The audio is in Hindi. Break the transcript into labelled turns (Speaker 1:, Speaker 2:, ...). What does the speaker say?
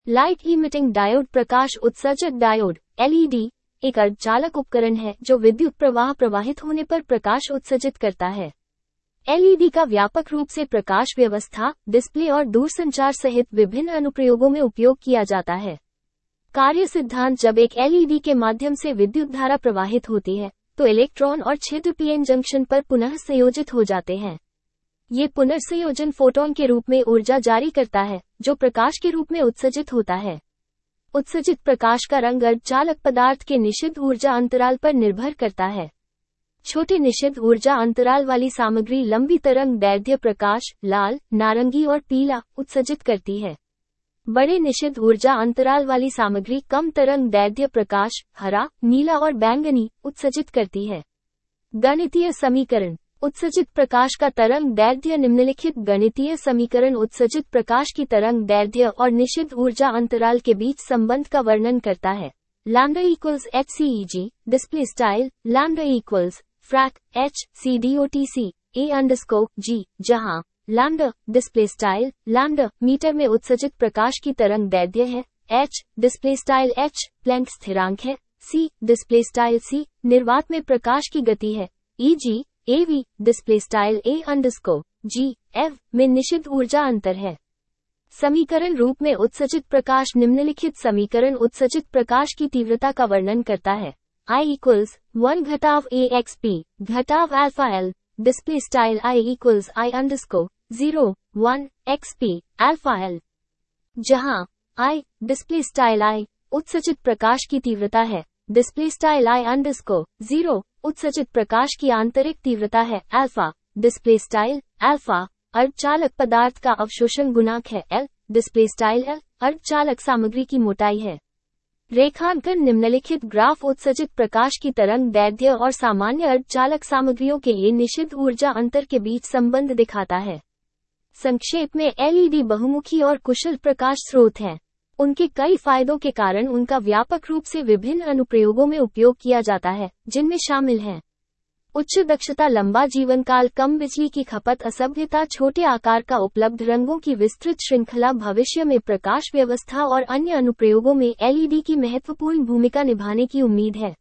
Speaker 1: लाइट इमिटिंग डायोड प्रकाश उत्सर्जक डायोड एलईडी एक अर्धचालक उपकरण है जो विद्युत प्रवाह प्रवाहित होने पर प्रकाश उत्सर्जित करता है। एलईडी का व्यापक रूप से प्रकाश व्यवस्था, डिस्प्ले और दूरसंचार सहित विभिन्न अनुप्रयोगों में उपयोग किया जाता है। कार्य सिद्धांत: जब एक एलईडी के माध्यम से विद्युत धारा प्रवाहित होती है तो इलेक्ट्रॉन और छिद्र पीएन जंक्शन पर पुनः संयोजित हो जाते हैं। ये पुनर्संयोजन फोटोन के रूप में ऊर्जा जारी करता है जो प्रकाश के रूप में उत्सर्जित होता है। उत्सर्जित प्रकाश का रंग अर्धचालक पदार्थ के निषिद्ध ऊर्जा अंतराल पर निर्भर करता है। छोटे निषिद्ध ऊर्जा अंतराल वाली सामग्री लंबी तरंग दैर्ध्य प्रकाश लाल, नारंगी और पीला उत्सर्जित करती है। बड़े निषिद्ध ऊर्जा अंतराल वाली सामग्री कम तरंग दैर्ध्य प्रकाश हरा, नीला और बैंगनी उत्सर्जित करती है। गणितीय समीकरण: उत्सर्जित प्रकाश का तरंग दैर्ध्य निम्नलिखित गणितीय समीकरण उत्सर्जित प्रकाश की तरंग दैर्ध्य और निषिद्ध ऊर्जा अंतराल के बीच संबंध का वर्णन करता है। Lambda equals HCEG display style lambda equals frac HCDOTC A_G, जहां lambda display style lambda metre में उत्सर्जित प्रकाश की तरंग दैर्ध्य है, H display style H Planck स्थिरांक है, C डिस्प्ले स्टाइल C निर्वात में प्रकाश की गति है, EG AV display style A_G F में निषिद्ध ऊर्जा अंतर है। समीकरण रूप में उत्सर्जित प्रकाश निम्नलिखित समीकरण उत्सर्जित प्रकाश की तीव्रता का वर्णन करता है। I इक्वल्स 1 घटाव AXP घटाव alpha L display style I equals I_0 XP alpha L, जहां I डिस्प्ले स्टाइल I उत्सर्जित प्रकाश की तीव्रता है, डिस्प्ले स्टाइल I_0 उत्सर्जित प्रकाश की आंतरिक तीव्रता है, अल्फा डिस्प्ले स्टाइल अल्फा अर्धचालक पदार्थ का अवशोषण गुणांक है, L डिस्प्ले स्टाइल L अर्धचालक सामग्री की मोटाई है। रेखांकन: निम्नलिखित ग्राफ उत्सर्जित प्रकाश की तरंग दैर्ध्य और सामान्य अर्धचालक सामग्रियों के लिए निषिद्ध ऊर्जा अंतर के बीच संबंध दिखाता है। संक्षेप में, एलईडी बहुमुखी और कुशल प्रकाश स्रोत हैं। उनके कई फायदों के कारण उनका व्यापक रूप से विभिन्न अनुप्रयोगों में उपयोग किया जाता है, जिनमें शामिल हैं उच्च दक्षता, लंबा जीवन काल, कम बिजली की खपत, असभ्यता, छोटे आकार का उपलब्ध रंगों की विस्तृत श्रृंखला। भविष्य में प्रकाश व्यवस्था और अन्य अनुप्रयोगों में एलईडी की महत्वपूर्ण भूमिका निभाने की उम्मीद है।